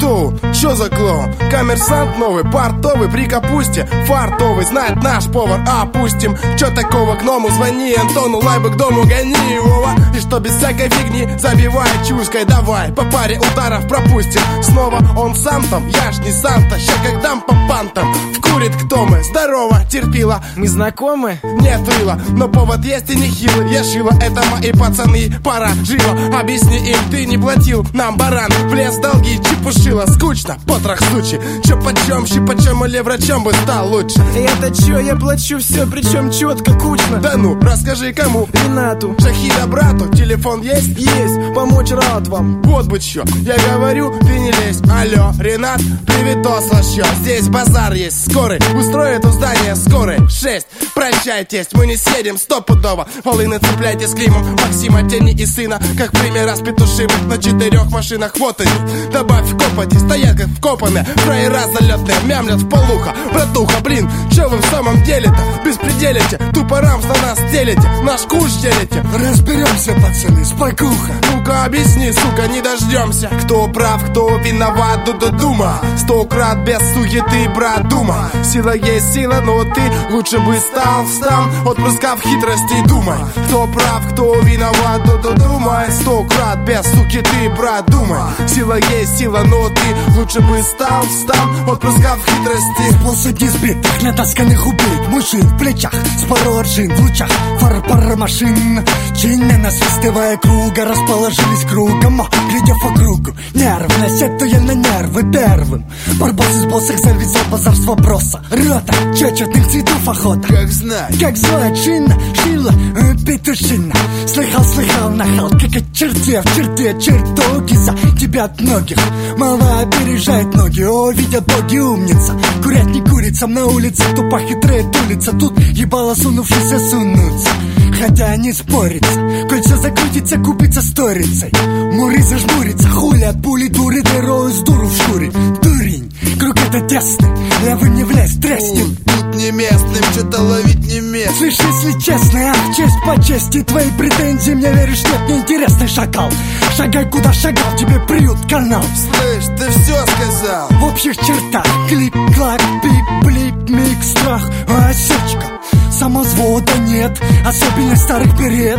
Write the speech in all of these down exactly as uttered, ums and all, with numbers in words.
Шоу, чё за клоун? Коммерсант новый, портовый, при капусте. Фартовый, знает наш повар, опустим. Чё такого гному? Звони Антону, лайбы к дому, гони его. И что без всякой фигни, забивай чуськой, давай. По паре ударов пропустим. Снова он сам там, я ж не Санта. Ща как дам по пантам. Вкурит кто мы, здорово, терпила. Мы знакомы? Нет, Рила, но повод есть и нехилый. Я шила, это мои пацаны, пора живо. Объясни им, ты не платил нам, баран. Влез долги, чепушила, скучно, потрох случай. Чё почем, щипачем или врачом бы стал лучше. Это чё, я плачу все, причем четко, кучно. Да ну, расскажи кому? Ренату. Шахида брату, телефон есть? Есть, помочь рад вам. Вот бы чё, я говорю, ты не лезь. Алло, Ренат, привет, слащё. Здесь базар есть, скорый, устроит у здания скорой. Шесть, прощай, тесть, мы не съедем стопудово. Волыны цепляйте с климом Максима, тени и сына. Как пример раз петушивых на четырех машинах. Вот они, добавь в копоти, стоят как вкопанные. Фраера залетные, мямлят в полуха. Братуха, блин, чё вы в самом деле-то? Беспределите, тупо рамс на нас делите. Наш куш делите. Разберемся, пацаны, спокуха. Ну-ка объясни, сука, не дождемся. Кто прав, кто виноват, ду-ду-дума. Сто крат без суеты, брат, дума. Сила есть сила, но ты лучше бы стал встан. Отпускав хитрости, думай. Кто прав, кто виноват, ду-ду-думай. Сто крат без суеты, брат, думай. Сила есть сила, но ты лучше бы стал встан. Отпускав хитрости. Полсотни сбитых, натасканных убит мужчин в плечах, с пару аршин в лучах фар-пар машин. Чинно насвистывая круга, расположились кругом, глядя по кругу. Нервно сетуя на нервы первым. Барбос из боссах завязал базар с вопроса. Рота, чечетных цветов охота. Как знать, как злая чинна, шила, э, петушина. Слыхал, слыхал, нахал, как от черте в черте чертоги за тебя от многих. Мало опережает ноги, о, видят боги, умница. Курять не курица, на улице тупо хитрает улица. Тут ебало сунувшись сунутся. Хотя не спорится, коль все закрутится, купится сторицей. Муры зажмурится, хули от пули дуры, дырою с дуру в шкуре. Дурень, круг это тесный, левым не влезь, треснет. Тут не местным, что-то ловить не мест. Слышь, если честно, ах, честь по чести, твои претензии мне веришь, нет, неинтересный шакал. Шагай куда шагал, тебе приют канал. Слышь, ты все сказал. В общих чертах, клик-клак, пип-блип, микс, страх, осечка. Самозвода нет, особенность старых перед.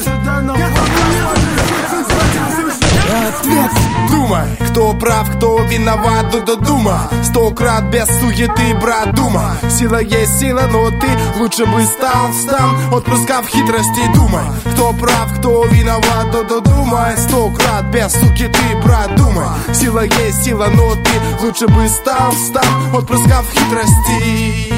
Ответ. Думай, кто прав, кто виноват, ду-ду-дума. Сто крат без суеты, брат, дума. Сила есть сила, но ты лучше бы стал встан. Отпускав хитрости, думай. Кто прав, кто виноват, ду-ду-думай. Сто крат без суеты, брат, думай. Сила есть сила, но ты лучше бы стал встан. Отпускав хитрости.